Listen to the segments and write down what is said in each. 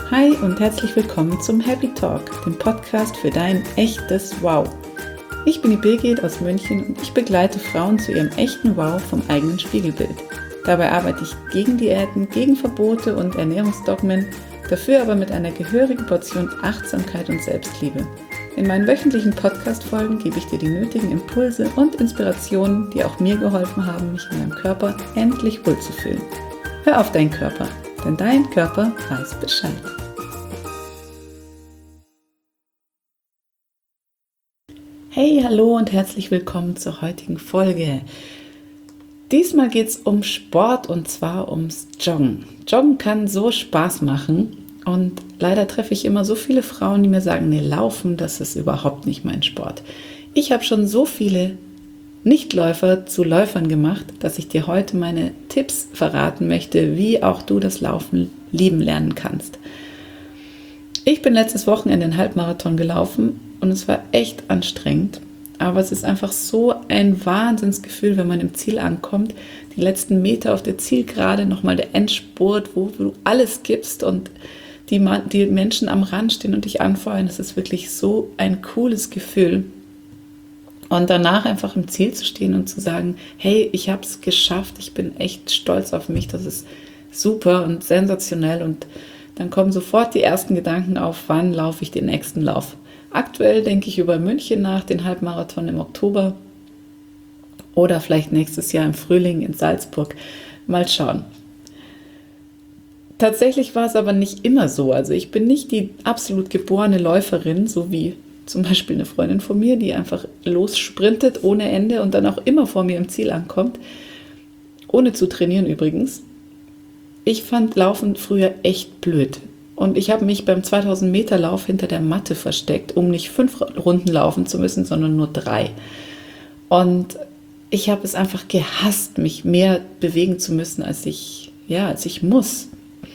Hi und herzlich willkommen zum Happy Talk, dem Podcast für dein echtes Wow. Ich bin die Birgit aus München und ich begleite Frauen zu ihrem echten Wow vom eigenen Spiegelbild. Dabei arbeite ich gegen Diäten, gegen Verbote und Ernährungsdogmen, dafür aber mit einer gehörigen Portion Achtsamkeit und Selbstliebe. In meinen wöchentlichen Podcast-Folgen gebe ich dir die nötigen Impulse und Inspirationen, die auch mir geholfen haben, mich in meinem Körper endlich wohlzufühlen. Hör auf deinen Körper, denn dein Körper weiß Bescheid. Hey, hallo und herzlich willkommen zur heutigen Folge. Diesmal geht es um Sport und zwar ums Joggen. Joggen kann so Spaß machen und leider treffe ich immer so viele Frauen, die mir sagen, nee, Laufen, das ist überhaupt nicht mein Sport. Ich habe schon so viele Nichtläufer zu Läufern gemacht, dass ich dir heute meine Tipps verraten möchte, wie auch du das Laufen lieben lernen kannst. Ich bin letztes Wochenende einen Halbmarathon gelaufen und es war echt anstrengend, aber es ist einfach so ein Wahnsinnsgefühl, wenn man im Ziel ankommt, die letzten Meter auf der Zielgerade, nochmal der Endspurt, wo du alles gibst und die Menschen am Rand stehen und dich anfeuern. Das ist wirklich so ein cooles Gefühl. Und danach einfach im Ziel zu stehen und zu sagen, hey, ich habe es geschafft, ich bin echt stolz auf mich, das ist super und sensationell. Und dann kommen sofort die ersten Gedanken auf, wann laufe ich den nächsten Lauf. Aktuell denke ich über München nach, den Halbmarathon im Oktober oder vielleicht nächstes Jahr im Frühling in Salzburg. Mal schauen. Tatsächlich war es aber nicht immer so. Also ich bin nicht die absolut geborene Läuferin, so wie zum Beispiel eine Freundin von mir, die einfach lossprintet ohne Ende und dann auch immer vor mir im Ziel ankommt, ohne zu trainieren übrigens. Ich fand Laufen früher echt blöd und ich habe mich beim 2000 Meter Lauf hinter der Matte versteckt, um nicht 5 Runden laufen zu müssen, sondern nur 3. Und ich habe es einfach gehasst, mich mehr bewegen zu müssen, als ich muss.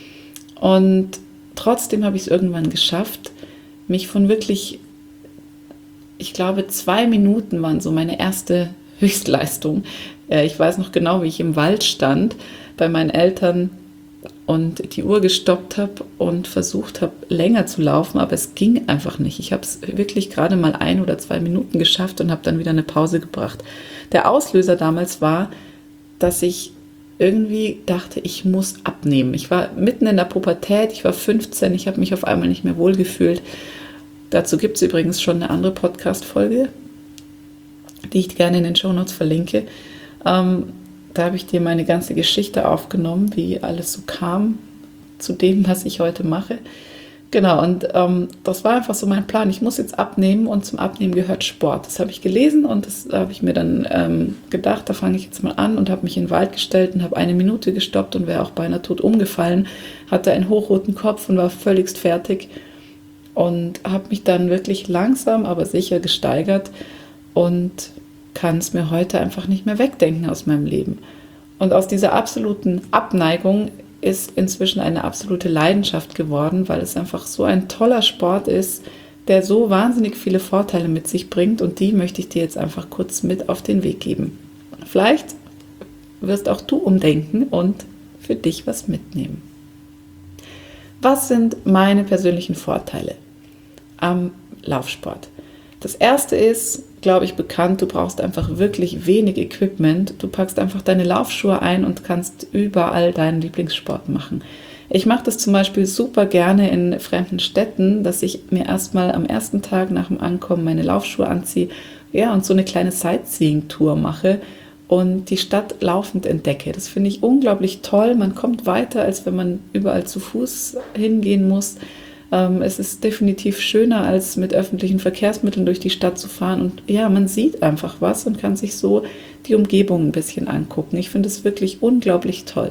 Und trotzdem habe ich es irgendwann geschafft, mich von wirklich, ich glaube 2 Minuten waren so meine erste Höchstleistung. Ich weiß noch genau, wie ich im Wald stand bei meinen Eltern und die Uhr gestoppt habe und versucht habe, länger zu laufen, aber es ging einfach nicht. Ich habe es wirklich gerade mal 1 oder 2 Minuten geschafft und habe dann wieder eine Pause gebracht. Der Auslöser damals war, dass ich irgendwie dachte, ich muss abnehmen. Ich war mitten in der Pubertät, ich war 15, ich habe mich auf einmal nicht mehr wohlgefühlt. Dazu gibt es übrigens schon eine andere Podcast-Folge, die ich gerne in den Shownotes verlinke. Da habe ich dir meine ganze Geschichte aufgenommen, wie alles so kam zu dem, was ich heute mache. Genau, und das war einfach so mein Plan. Ich muss jetzt abnehmen und zum Abnehmen gehört Sport. Das habe ich gelesen und das habe ich mir dann gedacht, da fange ich jetzt mal an und habe mich in den Wald gestellt und habe 1 Minute gestoppt und wäre auch beinahe tot umgefallen, hatte einen hochroten Kopf und war völligst fertig und habe mich dann wirklich langsam, aber sicher gesteigert und kann es mir heute einfach nicht mehr wegdenken aus meinem Leben. Und aus dieser absoluten Abneigung ist inzwischen eine absolute Leidenschaft geworden, weil es einfach so ein toller Sport ist, der so wahnsinnig viele Vorteile mit sich bringt und die möchte ich dir jetzt einfach kurz mit auf den Weg geben. Vielleicht wirst auch du umdenken und für dich was mitnehmen. Was sind meine persönlichen Vorteile am Laufsport? Das erste ist, glaube ich, bekannt, du brauchst einfach wirklich wenig Equipment. Du packst einfach deine Laufschuhe ein und kannst überall deinen Lieblingssport machen. Ich mache das zum Beispiel super gerne in fremden Städten, dass ich mir erstmal am ersten Tag nach dem Ankommen meine Laufschuhe anziehe, und so eine kleine Sightseeing-Tour mache und die Stadt laufend entdecke. Das finde ich unglaublich toll. Man kommt weiter, als wenn man überall zu Fuß hingehen muss. Es ist definitiv schöner, als mit öffentlichen Verkehrsmitteln durch die Stadt zu fahren. Und ja, man sieht einfach was und kann sich so die Umgebung ein bisschen angucken. Ich finde es wirklich unglaublich toll.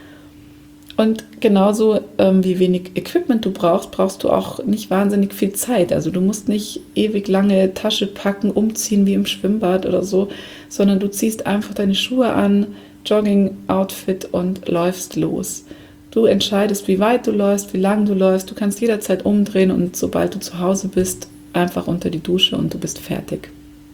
Und genauso wie wenig Equipment du brauchst, brauchst du auch nicht wahnsinnig viel Zeit. Also du musst nicht ewig lange Tasche packen, umziehen wie im Schwimmbad oder so, sondern du ziehst einfach deine Schuhe an, Jogging-Outfit und läufst los. Du entscheidest, wie weit du läufst, wie lang du läufst. Du kannst jederzeit umdrehen und sobald du zu Hause bist, einfach unter die Dusche und du bist fertig.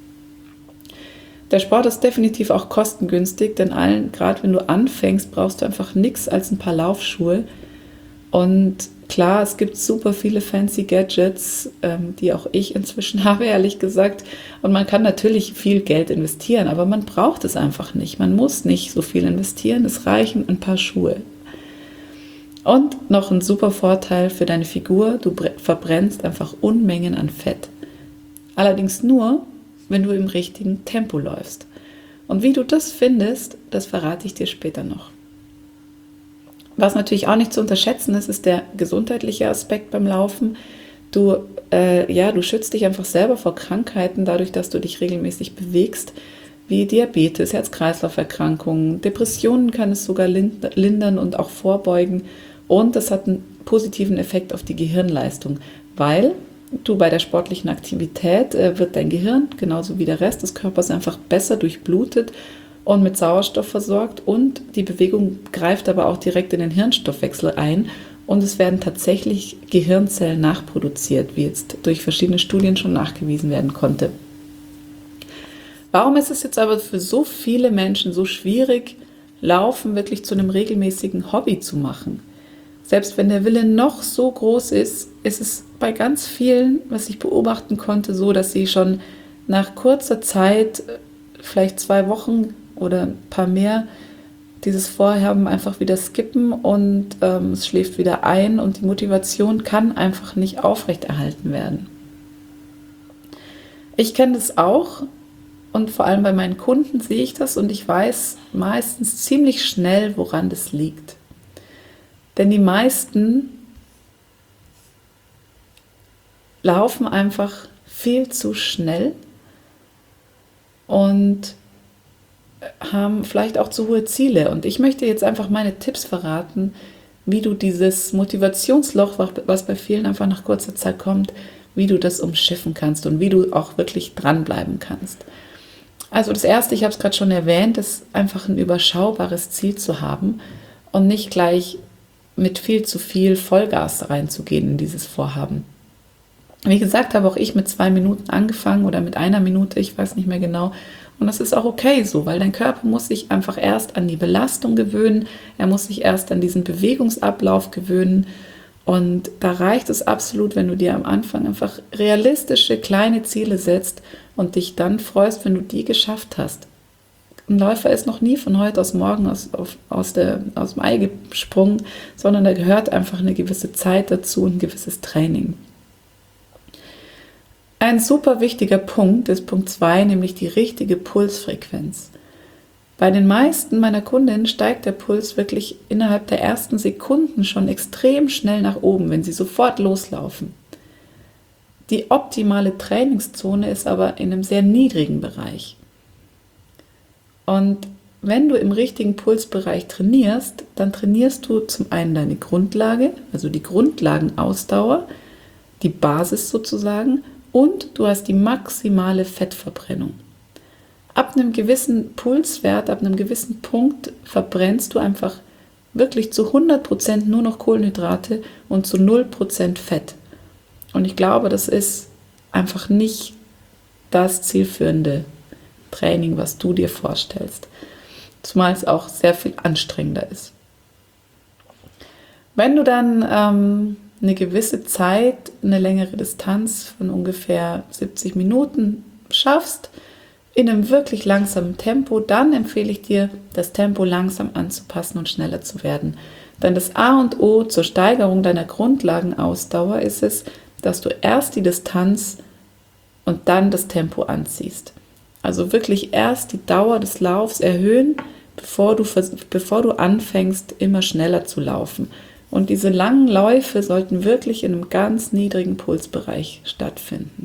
Der Sport ist definitiv auch kostengünstig, denn gerade wenn du anfängst, brauchst du einfach nichts als ein paar Laufschuhe Und klar, es gibt super viele fancy Gadgets, die auch ich inzwischen habe, ehrlich gesagt. Und man kann natürlich viel Geld investieren, aber man braucht es einfach nicht. Man muss nicht so viel investieren, es reichen ein paar Schuhe. Und noch ein super Vorteil für deine Figur, du verbrennst einfach Unmengen an Fett. Allerdings nur, wenn du im richtigen Tempo läufst. Und wie du das findest, das verrate ich dir später noch. Was natürlich auch nicht zu unterschätzen ist, ist der gesundheitliche Aspekt beim Laufen. Du schützt dich einfach selber vor Krankheiten, dadurch, dass du dich regelmäßig bewegst, wie Diabetes, Herz-Kreislauf-Erkrankungen, Depressionen kann es sogar lindern und auch vorbeugen. Und das hat einen positiven Effekt auf die Gehirnleistung, weil du bei der sportlichen Aktivität wird dein Gehirn, genauso wie der Rest des Körpers, einfach besser durchblutet und mit Sauerstoff versorgt, und die Bewegung greift aber auch direkt in den Hirnstoffwechsel ein und es werden tatsächlich Gehirnzellen nachproduziert, wie jetzt durch verschiedene Studien schon nachgewiesen werden konnte. Warum ist es jetzt aber für so viele Menschen so schwierig, Laufen wirklich zu einem regelmäßigen Hobby zu machen? Selbst wenn der Wille noch so groß ist, ist es bei ganz vielen, was ich beobachten konnte, so, dass sie schon nach kurzer Zeit, vielleicht 2 Wochen oder ein paar mehr, dieses Vorhaben einfach wieder skippen und es schläft wieder ein und die Motivation kann einfach nicht aufrechterhalten werden. Ich kenne das auch und vor allem bei meinen Kunden sehe ich das und ich weiß meistens ziemlich schnell, woran das liegt. Denn die meisten laufen einfach viel zu schnell und haben vielleicht auch zu hohe Ziele. Und ich möchte jetzt einfach meine Tipps verraten, wie du dieses Motivationsloch, was bei vielen einfach nach kurzer Zeit kommt, wie du das umschiffen kannst und wie du auch wirklich dranbleiben kannst. Also das Erste, ich habe es gerade schon erwähnt, ist einfach ein überschaubares Ziel zu haben und nicht gleich mit viel zu viel Vollgas reinzugehen in dieses Vorhaben. Wie gesagt, habe auch ich mit 2 Minuten angefangen oder mit 1 Minute, ich weiß nicht mehr genau. Und das ist auch okay so, weil dein Körper muss sich einfach erst an die Belastung gewöhnen, er muss sich erst an diesen Bewegungsablauf gewöhnen. Und da reicht es absolut, wenn du dir am Anfang einfach realistische kleine Ziele setzt und dich dann freust, wenn du die geschafft hast. Ein Läufer ist noch nie von heute auf morgen aus dem Ei gesprungen, sondern da gehört einfach eine gewisse Zeit dazu und ein gewisses Training. Ein super wichtiger Punkt ist Punkt 2, nämlich die richtige Pulsfrequenz. Bei den meisten meiner Kundinnen steigt der Puls wirklich innerhalb der ersten Sekunden schon extrem schnell nach oben, wenn sie sofort loslaufen. Die optimale Trainingszone ist aber in einem sehr niedrigen Bereich. Und wenn du im richtigen Pulsbereich trainierst, dann trainierst du zum einen deine Grundlage, also die Grundlagenausdauer, die Basis sozusagen, und du hast die maximale Fettverbrennung. Ab einem gewissen Pulswert, ab einem gewissen Punkt verbrennst du einfach wirklich zu 100% nur noch Kohlenhydrate und zu 0% Fett. Und ich glaube, das ist einfach nicht das zielführende Training, was du dir vorstellst. Zumal es auch sehr viel anstrengender ist. Wenn du dann eine gewisse Zeit, eine längere Distanz von ungefähr 70 Minuten schaffst, in einem wirklich langsamen Tempo, dann empfehle ich dir, das Tempo langsam anzupassen und schneller zu werden. Denn das A und O zur Steigerung deiner Grundlagenausdauer ist es, dass du erst die Distanz und dann das Tempo anziehst. Also wirklich erst die Dauer des Laufs erhöhen, bevor du anfängst, immer schneller zu laufen. Und diese langen Läufe sollten wirklich in einem ganz niedrigen Pulsbereich stattfinden.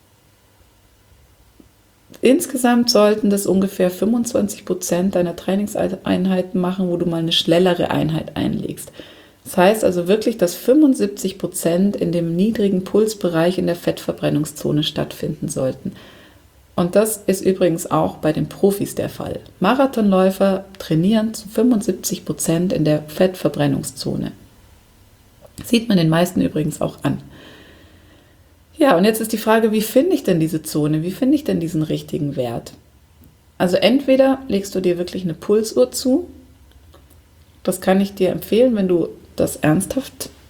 Insgesamt sollten das ungefähr 25% deiner Trainingseinheiten machen, wo du mal eine schnellere Einheit einlegst. Das heißt also wirklich, dass 75% in dem niedrigen Pulsbereich in der Fettverbrennungszone stattfinden sollten. Und das ist übrigens auch bei den Profis der Fall. Marathonläufer trainieren zu 75% in der Fettverbrennungszone. Sieht man den meisten übrigens auch an. Ja, und jetzt ist die Frage, wie finde ich denn diese Zone? Wie finde ich denn diesen richtigen Wert? Also entweder legst du dir wirklich eine Pulsuhr zu. Das kann ich dir empfehlen, wenn du das ernsthaft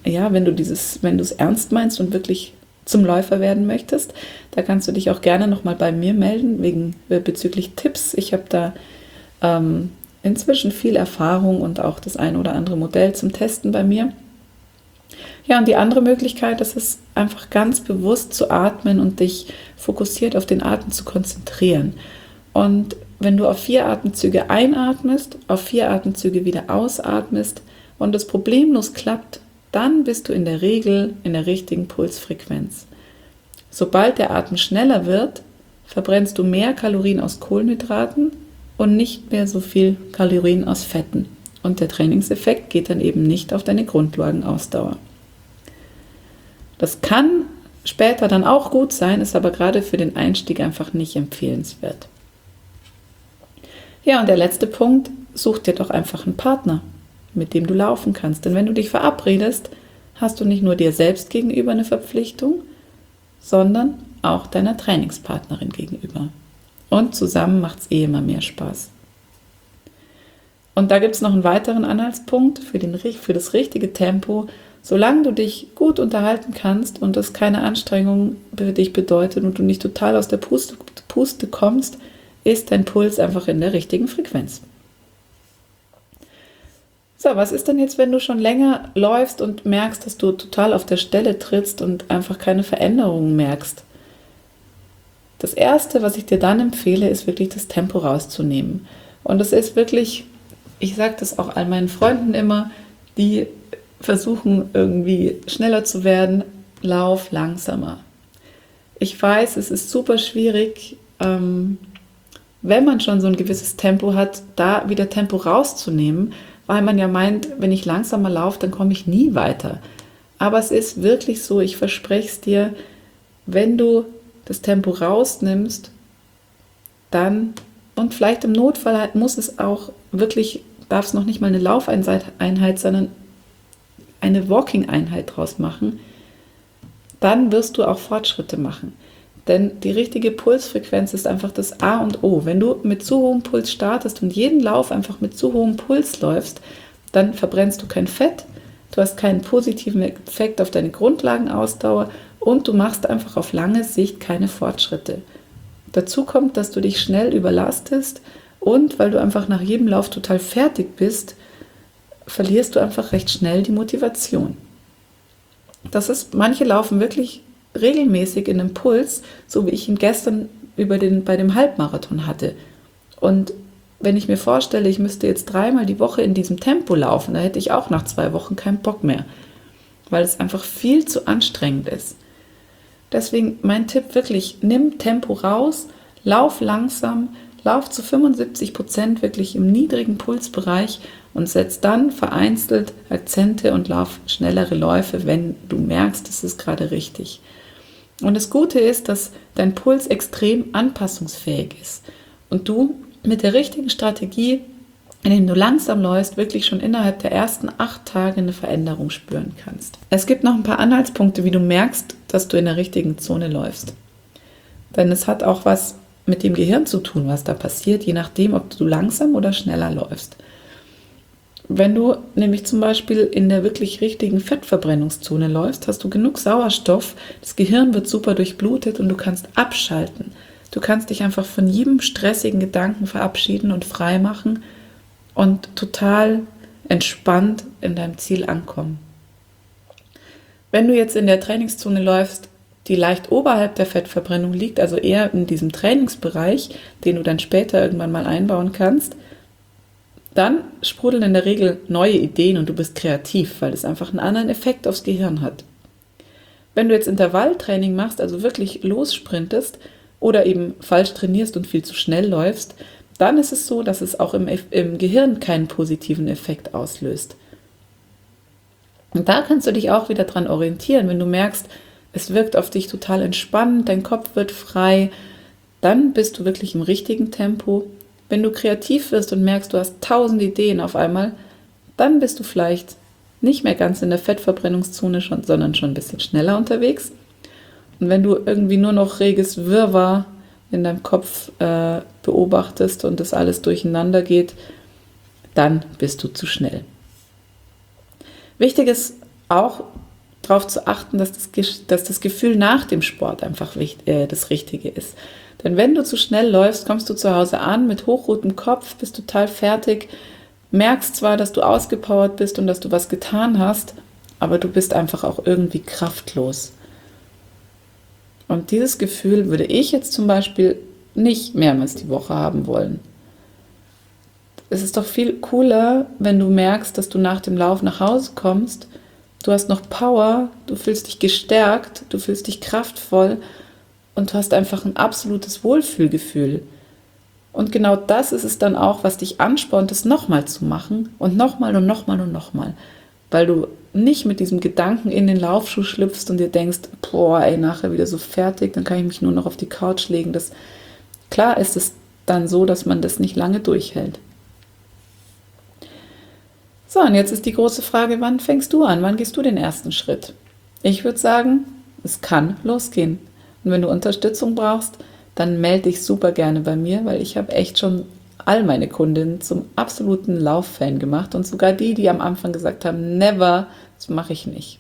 wenn du es ernst meinst und wirklich zum Läufer werden möchtest, da kannst du dich auch gerne nochmal bei mir melden, bezüglich Tipps. Ich habe da inzwischen viel Erfahrung und auch das ein oder andere Modell zum Testen bei mir. Ja, und die andere Möglichkeit, das ist einfach ganz bewusst zu atmen und dich fokussiert auf den Atem zu konzentrieren. Und wenn du auf 4 Atemzüge einatmest, auf 4 Atemzüge wieder ausatmest und es problemlos klappt, dann bist du in der Regel in der richtigen Pulsfrequenz. Sobald der Atem schneller wird, verbrennst du mehr Kalorien aus Kohlenhydraten und nicht mehr so viel Kalorien aus Fetten. Und der Trainingseffekt geht dann eben nicht auf deine Grundlagenausdauer. Das kann später dann auch gut sein, ist aber gerade für den Einstieg einfach nicht empfehlenswert. Ja, und der letzte Punkt, such dir doch einfach einen Partner, mit dem du laufen kannst. Denn wenn du dich verabredest, hast du nicht nur dir selbst gegenüber eine Verpflichtung, sondern auch deiner Trainingspartnerin gegenüber. Und zusammen macht es immer mehr Spaß. Und da gibt es noch einen weiteren Anhaltspunkt für das richtige Tempo. Solange du dich gut unterhalten kannst und das keine Anstrengung für dich bedeutet und du nicht total aus der Puste kommst, ist dein Puls einfach in der richtigen Frequenz. So, was ist denn jetzt, wenn du schon länger läufst und merkst, dass du total auf der Stelle trittst und einfach keine Veränderungen merkst? Das Erste, was ich dir dann empfehle, ist wirklich das Tempo rauszunehmen. Und das ist wirklich, ich sage das auch all meinen Freunden immer, die versuchen irgendwie schneller zu werden, lauf langsamer. Ich weiß, es ist super schwierig, wenn man schon so ein gewisses Tempo hat, da wieder Tempo rauszunehmen, weil man ja meint, wenn ich langsamer laufe, dann komme ich nie weiter. Aber es ist wirklich so, ich verspreche es dir, wenn du das Tempo rausnimmst, dann, und vielleicht im Notfall muss es auch wirklich, darf es noch nicht mal eine Laufeinheit, sondern eine Walking-Einheit draus machen, dann wirst du auch Fortschritte machen. Denn die richtige Pulsfrequenz ist einfach das A und O. Wenn du mit zu hohem Puls startest und jeden Lauf einfach mit zu hohem Puls läufst, dann verbrennst du kein Fett, du hast keinen positiven Effekt auf deine Grundlagenausdauer und du machst einfach auf lange Sicht keine Fortschritte. Dazu kommt, dass du dich schnell überlastest und weil du einfach nach jedem Lauf total fertig bist, verlierst du einfach recht schnell die Motivation. Manche laufen wirklich regelmäßig in einem Puls, so wie ich ihn gestern bei dem Halbmarathon hatte. Und wenn ich mir vorstelle, ich müsste jetzt 3-mal die Woche in diesem Tempo laufen, da hätte ich auch nach 2 Wochen keinen Bock mehr, weil es einfach viel zu anstrengend ist. Deswegen mein Tipp wirklich, nimm Tempo raus, lauf langsam, lauf zu 75% wirklich im niedrigen Pulsbereich und setz dann vereinzelt Akzente und lauf schnellere Läufe, wenn du merkst, es ist gerade richtig. Und das Gute ist, dass dein Puls extrem anpassungsfähig ist und du mit der richtigen Strategie, indem du langsam läufst, wirklich schon innerhalb der ersten 8 Tage eine Veränderung spüren kannst. Es gibt noch ein paar Anhaltspunkte, wie du merkst, dass du in der richtigen Zone läufst. Denn es hat auch was mit dem Gehirn zu tun, was da passiert, je nachdem, ob du langsam oder schneller läufst. Wenn du nämlich zum Beispiel in der wirklich richtigen Fettverbrennungszone läufst, hast du genug Sauerstoff, das Gehirn wird super durchblutet und du kannst abschalten. Du kannst dich einfach von jedem stressigen Gedanken verabschieden und frei machen und total entspannt in deinem Ziel ankommen. Wenn du jetzt in der Trainingszone läufst, die leicht oberhalb der Fettverbrennung liegt, also eher in diesem Trainingsbereich, den du dann später irgendwann mal einbauen kannst, dann sprudeln in der Regel neue Ideen und du bist kreativ, weil es einfach einen anderen Effekt aufs Gehirn hat. Wenn du jetzt Intervalltraining machst, also wirklich lossprintest oder eben falsch trainierst und viel zu schnell läufst, dann ist es so, dass es auch im Gehirn keinen positiven Effekt auslöst. Und da kannst du dich auch wieder dran orientieren, wenn du merkst, es wirkt auf dich total entspannend, dein Kopf wird frei, dann bist du wirklich im richtigen Tempo. Wenn du kreativ wirst und merkst, du hast 1000 Ideen auf einmal, dann bist du vielleicht nicht mehr ganz in der Fettverbrennungszone, sondern schon ein bisschen schneller unterwegs. Und wenn du irgendwie nur noch reges Wirrwarr in deinem Kopf beobachtest und das alles durcheinander geht, dann bist du zu schnell. Wichtig ist auch darauf zu achten, dass das Gefühl nach dem Sport einfach das Richtige ist. Denn wenn du zu schnell läufst, kommst du zu Hause an mit hochrotem Kopf, bist total fertig, merkst zwar, dass du ausgepowert bist und dass du was getan hast, aber du bist einfach auch irgendwie kraftlos. Und dieses Gefühl würde ich jetzt zum Beispiel nicht mehrmals die Woche haben wollen. Es ist doch viel cooler, wenn du merkst, dass du nach dem Lauf nach Hause kommst, du hast noch Power, du fühlst dich gestärkt, du fühlst dich kraftvoll und du hast einfach ein absolutes Wohlfühlgefühl. Und genau das ist es dann auch, was dich anspornt, es nochmal zu machen und nochmal und nochmal und nochmal. Weil du nicht mit diesem Gedanken in den Laufschuh schlüpfst und dir denkst, boah, ey, nachher wieder so fertig, dann kann ich mich nur noch auf die Couch legen. Klar ist es dann so, dass man das nicht lange durchhält. So, und jetzt ist die große Frage, wann fängst du an? Wann gehst du den ersten Schritt? Ich würde sagen, es kann losgehen. Und wenn du Unterstützung brauchst, dann melde dich super gerne bei mir, weil ich habe echt schon all meine Kundinnen zum absoluten Lauffan gemacht und sogar die am Anfang gesagt haben, never, das mache ich nicht.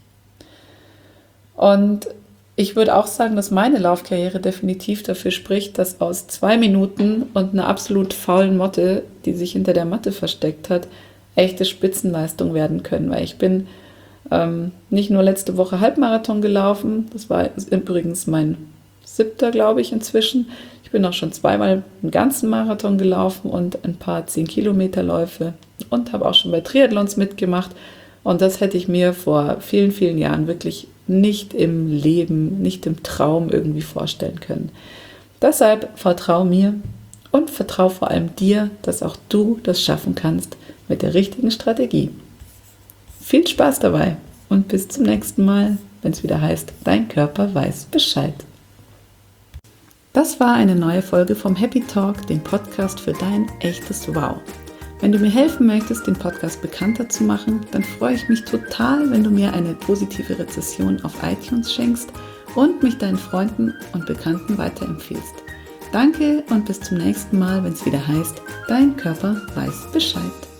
Und ich würde auch sagen, dass meine Laufkarriere definitiv dafür spricht, dass aus 2 Minuten und einer absolut faulen Motte, die sich hinter der Matte versteckt hat, echte Spitzenleistung werden können, weil ich bin nicht nur letzte Woche Halbmarathon gelaufen, das war übrigens mein 7. glaube ich inzwischen. Ich bin auch schon 2-mal einen ganzen Marathon gelaufen und ein paar 10-Kilometer-Läufe und habe auch schon bei Triathlons mitgemacht und das hätte ich mir vor vielen, vielen Jahren wirklich nicht im Leben, nicht im Traum irgendwie vorstellen können. Deshalb vertrau mir und vertrau vor allem dir, dass auch du das schaffen kannst mit der richtigen Strategie. Viel Spaß dabei und bis zum nächsten Mal, wenn es wieder heißt, dein Körper weiß Bescheid. Das war eine neue Folge vom Happy Talk, dem Podcast für dein echtes Wow. Wenn du mir helfen möchtest, den Podcast bekannter zu machen, dann freue ich mich total, wenn du mir eine positive Rezession auf iTunes schenkst und mich deinen Freunden und Bekannten weiterempfiehlst. Danke und bis zum nächsten Mal, wenn es wieder heißt, dein Körper weiß Bescheid.